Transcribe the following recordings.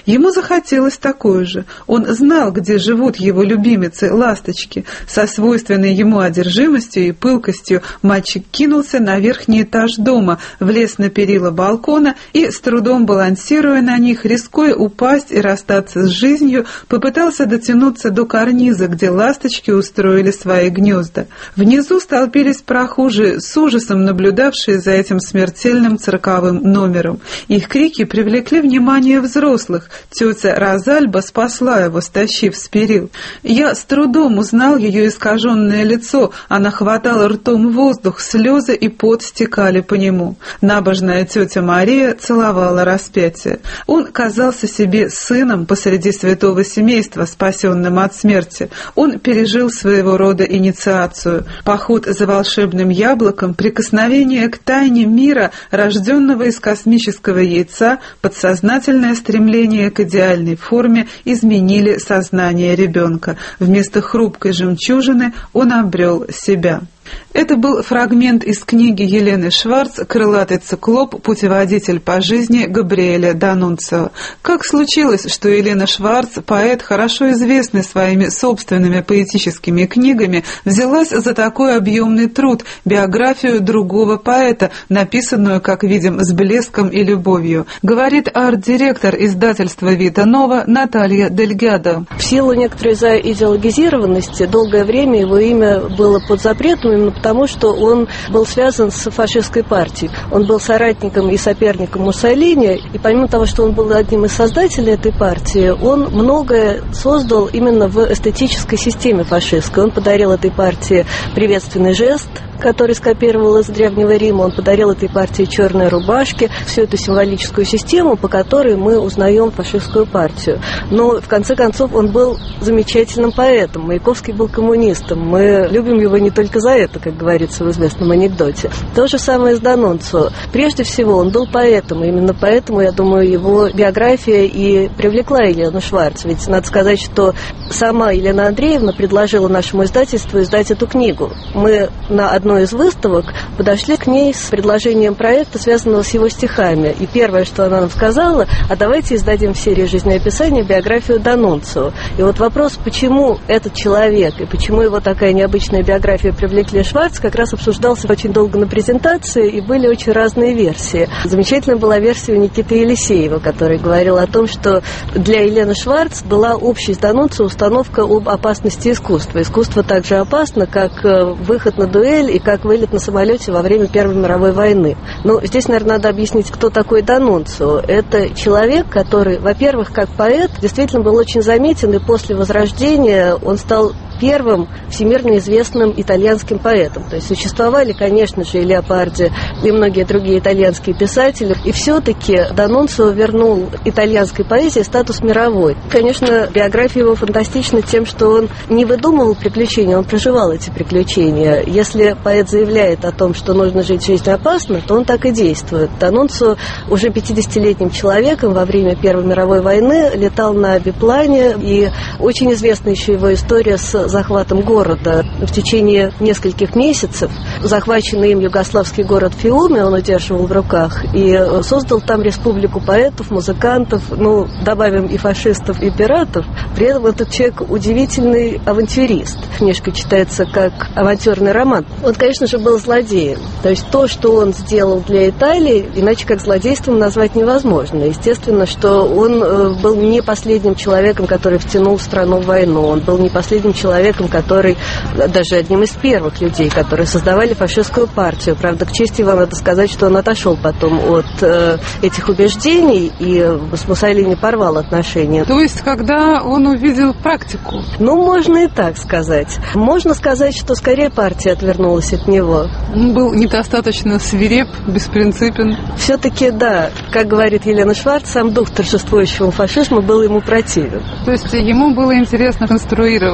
Ему захотелось такое же. Он знал, где живут его любимицы, ласточки. Со свойственной ему одержимостью и пылкостью мальчик кинулся на верхний этаж дома, влез на перила балкона и, с трудом балансируя на них, рискуя упасть и расстаться с жизнью, попытался дотянуться до карниза, где ласточки устроили свои гнезда. Внизу столпились прохожие, с ужасом наблюдавшие за этим смертельным цирковым номером. Их крики привлекли внимание взрослых. Тетя Розальба спасла его, стащив с перил. Я с трудом узнал ее искаженное лицо. Она хватала ртом воздух, слезы и пот стекали по нему. Набожная тетя Мария целовала распятие. Он казался себе сыном посреди святого семейства, спасенным от смерти. Он пережил своего рода инициацию. Поход за волшебным яблоком, прикосновение к тайне мира, рожденного из космического яйца, подсознательное стремление к идеальной форме изменили сознание ребенка. Вместо хрупкой жемчужины он обрел себя. Это был фрагмент из книги Елены Шварц «Крылатый циклоп. Путеводитель по жизни Габриэля Данунцио». Как случилось, что Елена Шварц, поэт, хорошо известный своими собственными поэтическими книгами, взялась за такой объемный труд, биографию другого поэта, написанную, как видим, с блеском и любовью, говорит арт-директор издательства «Вита Нова» Наталья Дельгадо. В силу некоторой заидеологизированности долгое время его имя было под запретом, именно потому, что он был связан с фашистской партией. Он был соратником и соперником Муссолини, и помимо того, что он был одним из создателей этой партии, он многое создал именно в эстетической системе фашистской. Он подарил этой партии приветственный жест, который скопировал из Древнего Рима. Он подарил этой партии черные рубашки, всю эту символическую систему, по которой мы узнаем фашистскую партию. Но, в конце концов, он был замечательным поэтом. Маяковский был коммунистом. Мы любим его не только за это, как говорится в известном анекдоте. То же самое с Данунцио. Прежде всего, он был поэтом, и именно поэтому, я думаю, его биография и привлекла Елену Шварц. Ведь надо сказать, что сама Елена Андреевна предложила нашему издательству издать эту книгу. Мы на одной из выставок подошли к ней с предложением проекта, связанного с его стихами. И первое, что она нам сказала: а давайте издадим в серии жизнеописания биографию Данунцио. И вот вопрос, почему этот человек и почему его такая необычная биография привлекли Шварц, как раз обсуждался очень долго на презентации, и были очень разные версии. Замечательная была версия у Никиты Елисеева, который говорил о том, что для Елены Шварц была общей с Данунцио установка об опасности искусства. Искусство так же опасно, как выход на дуэль и как вылет на самолете во время Первой мировой войны. Но здесь, наверное, надо объяснить, кто такой Данунцио. Это человек, который, во-первых, как поэт, действительно был очень заметен, и после Возрождения он стал первым всемирно известным итальянским поэтом. То есть существовали, конечно же, и Леопарди, и многие другие итальянские писатели. И все-таки Данунцио вернул итальянской поэзии статус мировой. Конечно, биография его фантастична тем, что он не выдумывал приключения, он проживал эти приключения. Если поэт заявляет о том, что нужно жить жизнью опасно, то он так и действует. Данунцио уже 50-летним человеком во время Первой мировой войны летал на биплане, и очень известна еще его история с захватом города. В течение нескольких месяцев захваченный им югославский город Фиуми он удерживал в руках и создал там республику поэтов, музыкантов, добавим и фашистов, и пиратов. При этом этот человек удивительный авантюрист. Книжка читается как авантюрный роман. Он, конечно же, был злодеем. То есть то, что он сделал для Италии, иначе как злодейством назвать невозможно. Естественно, что он был не последним человеком, который втянул страну в войну. Он был не последним человеком, который, даже одним из первых людей, которые создавали фашистскую партию. Правда, к чести его надо сказать, что он отошел потом от этих убеждений и с Муссолини порвал отношения. То есть, когда он увидел практику? Можно и так сказать. Можно сказать, что скорее партия отвернулась от него. Он был недостаточно свиреп, беспринципен. Все-таки, да, как говорит Елена Шварц, сам дух торжествующего фашизма был ему противен. То есть ему было интересно конструировать что-то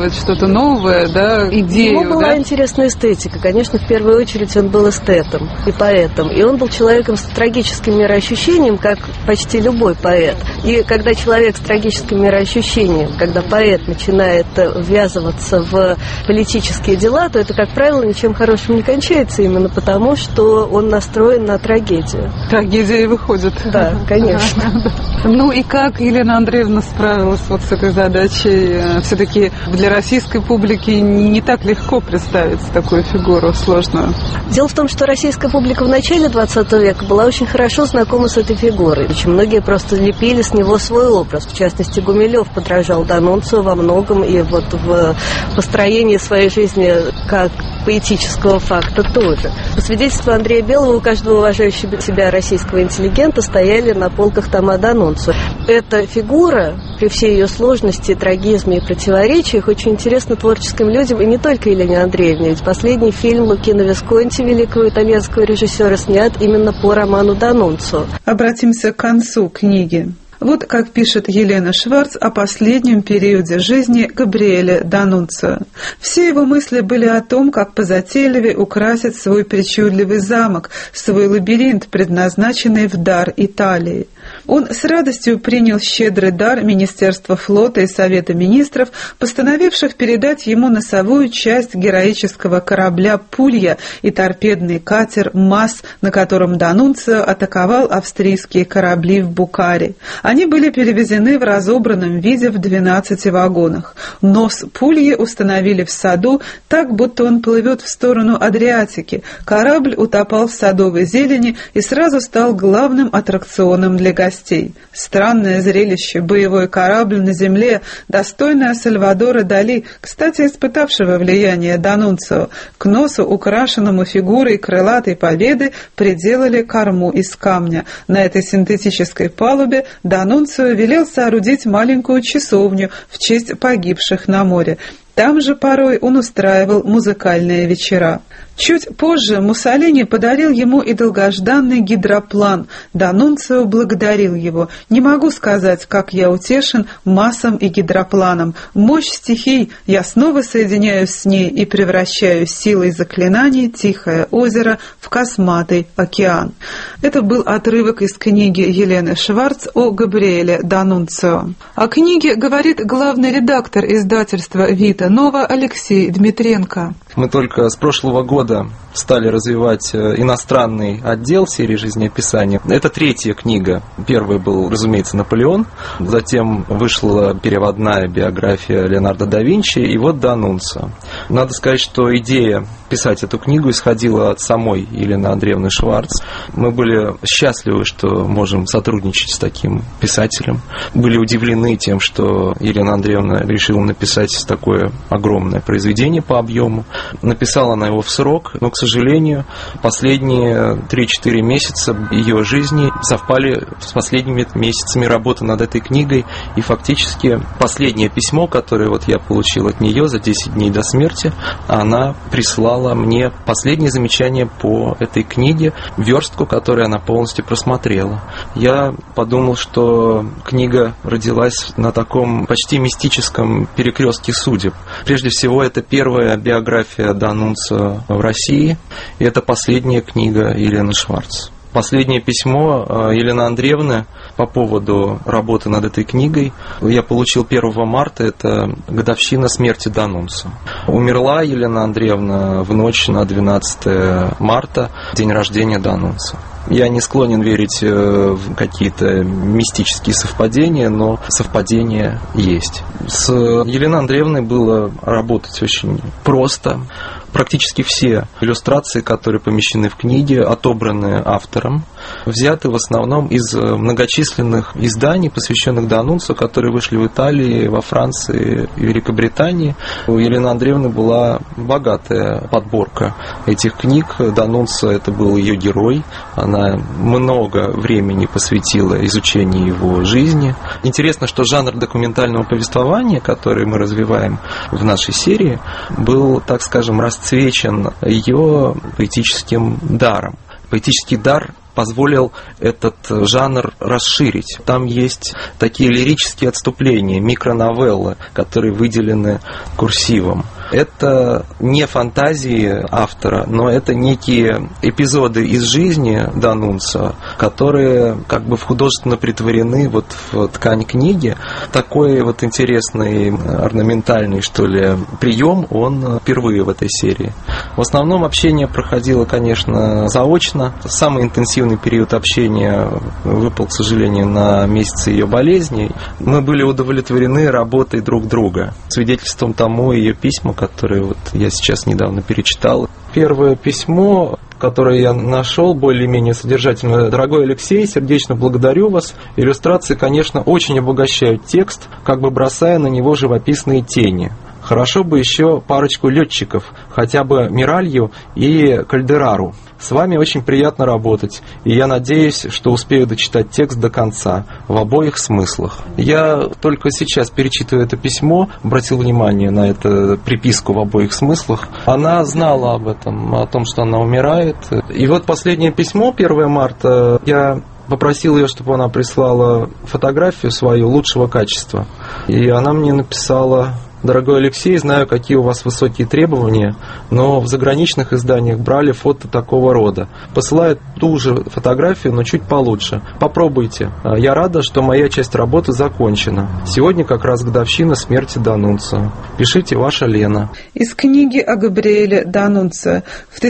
новое, да, идею. Ему была интересная эстетика. Конечно, в первую очередь он был эстетом и поэтом. И он был человеком с трагическим мироощущением, как почти любой поэт. И когда человек с трагическим мироощущением, когда поэт начинает ввязываться в политические дела, то это, как правило, ничем хорошим не кончается, именно потому, что он настроен на трагедию. Трагедия и выходит. Да, конечно. Ну и как Елена Андреевна справилась вот с этой задачей? Все-таки для российской публики не так легко представить такую фигуру сложную. Дело в том, что российская публика в начале 20 века была очень хорошо знакома с этой фигурой. Очень многие просто лепили с него свой образ. В частности, Гумилев подражал Данунцио во многом, и вот в построении своей жизни как поэтического факта тоже. По свидетельству Андрея Белого, у каждого уважающего себя российского интеллигента стояли на полках тома Данунцио. Эта фигура, при всей ее сложности, трагизме и противоречиях, очень интересна творческим людям, и не только Елене Андреевне. Ведь последний фильм Лукино Висконти, великого итальянского режиссера, снят именно по роману Данунцио. Обратимся к концу книги. Вот как пишет Елена Шварц о последнем периоде жизни Габриэля Данунцио. Все его мысли были о том, как позатейливее украсить свой причудливый замок, свой лабиринт, предназначенный в дар Италии. Он с радостью принял щедрый дар Министерства флота и Совета министров, постановивших передать ему носовую часть героического корабля «Пулья» и торпедный катер «Масс», на котором Данунцио атаковал австрийские корабли в Букаре. Они были перевезены в разобранном виде в 12 вагонах. Нос «Пульи» установили в саду так, будто он плывет в сторону Адриатики. Корабль утопал в садовой зелени и сразу стал главным аттракционом для гостей. Странное зрелище, боевой корабль на земле, достойное Сальвадора Дали, кстати, испытавшего влияние Данунцио. К носу, украшенному фигурой крылатой победы, приделали корму из камня. На этой синтетической палубе Данунцио велел соорудить маленькую часовню в честь погибших на море. Там же порой он устраивал музыкальные вечера. Чуть позже Муссолини подарил ему и долгожданный гидроплан. Данунцио благодарил его. «Не могу сказать, как я утешен массам и гидропланом. Мощь стихий, я снова соединяюсь с ней и превращаю силой заклинаний Тихое озеро в косматый океан». Это был отрывок из книги Елены Шварц о Габриэле Данунцио. О книге говорит главный редактор издательства «Вита Нова» Алексей Дмитренко. Мы только с прошлого года стали развивать иностранный отдел серии жизнеописания. Это третья книга. Первый был, разумеется, «Наполеон». Затем вышла переводная биография Леонардо да Винчи, и вот Данунцио. Надо сказать, что идея писать эту книгу исходила от самой Елены Андреевны Шварц. Мы были счастливы, что можем сотрудничать с таким писателем. Были удивлены тем, что Елена Андреевна решила написать такое огромное произведение по объему. Написала она его в срок, но, к сожалению, последние 3-4 месяца ее жизни совпали с последними месяцами работы над этой книгой, и фактически последнее письмо, которое вот я получил от нее за 10 дней до смерти, она прислала мне последнее замечание по этой книге, верстку, которую она полностью просмотрела. Я подумал, что книга родилась на таком почти мистическом перекрестке судеб. Прежде всего, это первая биография Данунцио в России, и это последняя книга Елены Шварц. Последнее письмо Елены Андреевны по поводу работы над этой книгой я получил 1 марта, это годовщина смерти Данунцио. Умерла Елена Андреевна в ночь на 12 марта, день рождения Данунцио. Я не склонен верить в какие-то мистические совпадения, но совпадения есть. С Еленой Андреевной было работать очень просто. Практически все иллюстрации, которые помещены в книге, отобраны автором, взяты в основном из многочисленных изданий, посвященных Данунцио, которые вышли в Италии, во Франции и Великобритании. У Елены Андреевны была богатая подборка этих книг. Данунцио — это был ее герой. Она много времени посвятила изучению его жизни. Интересно, что жанр документального повествования, который мы развиваем в нашей серии, был, так скажем, расцвечен ее поэтическим даром. Поэтический дар позволил этот жанр расширить. Там есть такие лирические отступления, микроновеллы, которые выделены курсивом. Это не фантазии автора, но это некие эпизоды из жизни Данунцио, которые как бы художественно притворены вот в ткань книги. Такой вот интересный, орнаментальный, что ли, прием, он впервые в этой серии. В основном общение проходило, конечно, заочно. Самый интенсивный период общения выпал, к сожалению, на месяцы ее болезни. Мы были удовлетворены работой друг друга. Свидетельством тому ее письма, которые вот я сейчас недавно перечитал. Первое письмо, которое я нашел, более-менее содержательное. Дорогой Алексей, сердечно благодарю вас. Иллюстрации, конечно, очень обогащают текст, как бы бросая на него живописные тени. Хорошо бы еще парочку летчиков, хотя бы Миралью и Кальдерару. С вами очень приятно работать, и я надеюсь, что успею дочитать текст до конца, в обоих смыслах. Я только сейчас, перечитывая это письмо, обратил внимание на эту приписку в обоих смыслах. Она знала об этом, о том, что она умирает. И вот последнее письмо, 1 марта, я попросил ее, чтобы она прислала фотографию свою лучшего качества. И она мне написала: дорогой Алексей, знаю, какие у вас высокие требования, но в заграничных изданиях брали фото такого рода. Посылает ту же фотографию, но чуть получше. Попробуйте. Я рада, что моя часть работы закончена. Сегодня как раз годовщина смерти Данунцио. Пишите, ваша Лена. Из книги о Габриэле Данунцио. В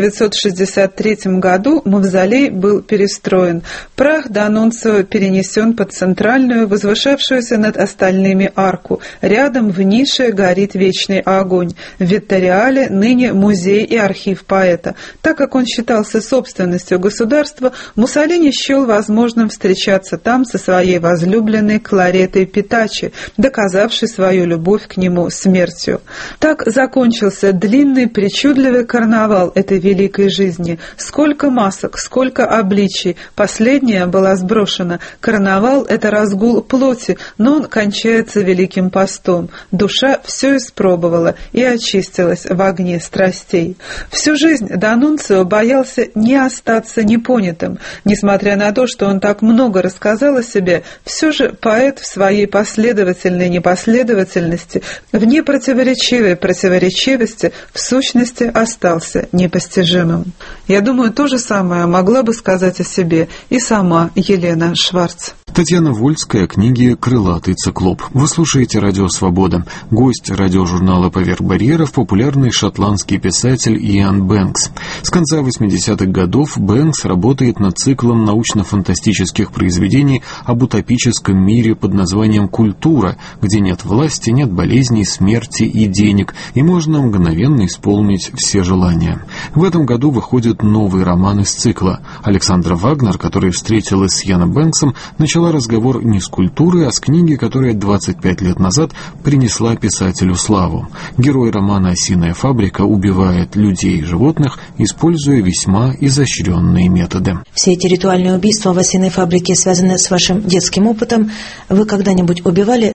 1963 году мавзолей был перестроен. Прах Данунцио перенесен под центральную, возвышавшуюся над остальными арку. Рядом в нише горит вечный огонь. В Витториале ныне музей и архив поэта. Так как он считался собственностью государства, Муссолини счел возможным встречаться там со своей возлюбленной Клареттой Питачи, доказавшей свою любовь к нему смертью. Так закончился длинный, причудливый карнавал этой великой жизни. Сколько масок, сколько обличий. Последняя была сброшена. Карнавал — это разгул плоти, но он кончается великим постом. Душа все испробовала и очистилась в огне страстей. Всю жизнь Данунцио боялся не остаться непонятым. Несмотря на то, что он так много рассказал о себе, все же поэт в своей последовательной непоследовательности, в непротиворечивой противоречивости, в сущности остался непостижимым. Я думаю, то же самое могла бы сказать о себе и сама Елена Шварц. Татьяна Вольская о книге «Крылатый циклоп». Вы слушаете «Радио Свобода». Гость радиожурнала «Поверх барьеров» — популярный шотландский писатель Иан Бэнкс. С конца 80-х годов Бэнкс работает над циклом научно-фантастических произведений об утопическом мире под названием «Культура», где нет власти, нет болезней, смерти и денег, и можно мгновенно исполнить все желания. В этом году выходит новый роман из цикла. Александра Вагнер, которая встретилась с Яном Бэнксом, начала разговор не с культуры, а с книги, которая 25 лет назад принесла писателю славу. Герой романа «Осиная фабрика» убивает людей и животных, используя весьма изощренные методы. Все эти ритуальные убийства в «Осиной фабрике» связаны с вашим детским опытом. Вы когда-нибудь убивали